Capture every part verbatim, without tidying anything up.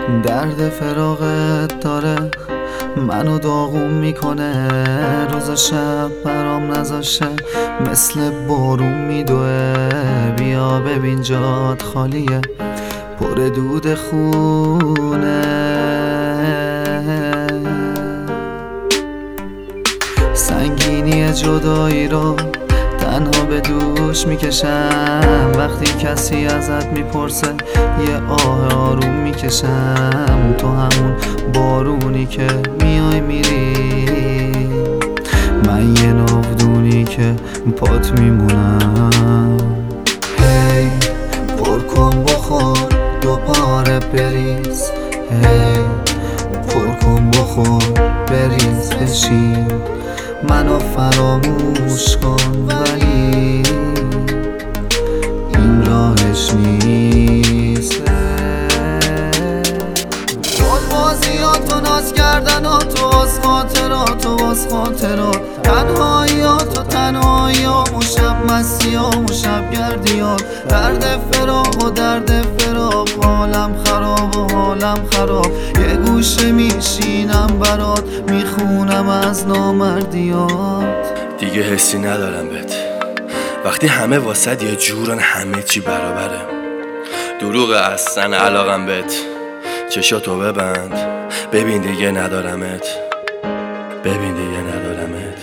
درد فراقت داره منو داغون میکنه، روز و شب برام نذاشه، مثل بارون میدوه. بیا ببین جات خالیه، پر دود خونه. سنگینی جدایی رو تنها به دوش میکشم، وقتی کسی ازت میپرسه یه آه آروم میکشم. تو همون بارونی که میای میری، من یه ناودونی که پات میمونم. هی پر کن بخور دوباره بریز، هی پر کن بخور بریز بشین، منو فراموش کن ولی این راهش نیست. گل بازیات و ناز کردنات و از خاطرات و از خاطرات، تنهاییات و تنهاییام و شب مسیام و شب گردیات، درد فراق و درد فراق، حالم خراب و حالم خراب. یه گوشه میشینم برات میخونم از نامردیات. دیگه حسی ندارم بهت، وقتی همه واسد یه جورن همه چی برابره. دروغ اصلا علاقم بهت، چشاتو ببند ببین دیگه ندارمت، ببین دیگه ندارمت،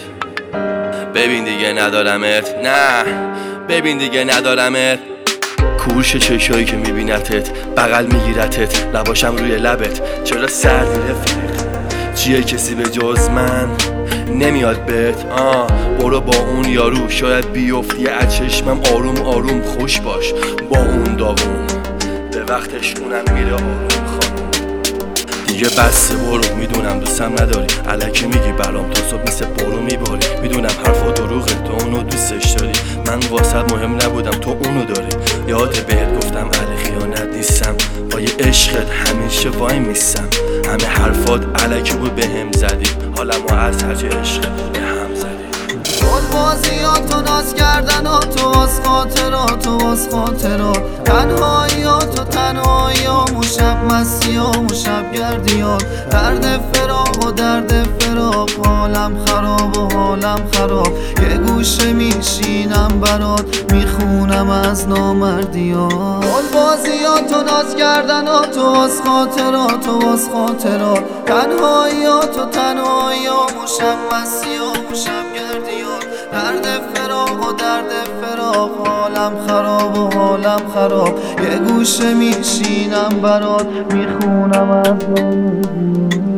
ببین دیگه ندارمت، نه ببین دیگه ندارمت. کورش چشایی که میبینتت بغل میگیرتت، لباشم روی لبت، چرا سردی رفیق؟ چیه کسی به جز من نمیاد بهت؟ آه برو با اون یارو، شاید بیفتی از چشمم. آروم آروم خوش باش با اون داغون، به وقتش اونم میره آروم. خانم دیگه بسته برو، میدونم دوستم نداری، الکی میگی برام تا صبح مثل برو میباری. میدونم حرفا دروغه، تو اونو دوستش داری، من واسط مهم نبودم تو اونو داری. یاد بهت گفتم اهل خیانت نیستم، با یه عشقت همیشه وای میستم. همه حرفات الکی بود به هم زدی، حالمو از هرچه عشقت به هم زدی. گل بازیات و ناز کردنات و از خاطرات و از خاطرات، تنهاییات و تنهاییام و شب مسیام و شب گردیات، درد فراق و درد فراق، حالم خراب و حالم خراب. یه گوشه میشینم برات میخونم از نامردیات. گل بازیات و ناز کردنات و از خاطرات و از خاطرات، تنهاییات و تنهاییام و شب مسیام و شب گردیات، درد فراق و درد فراق، حالم خراب و حالم خراب. یه گوشه میشینم برات میخونم از نامردیات.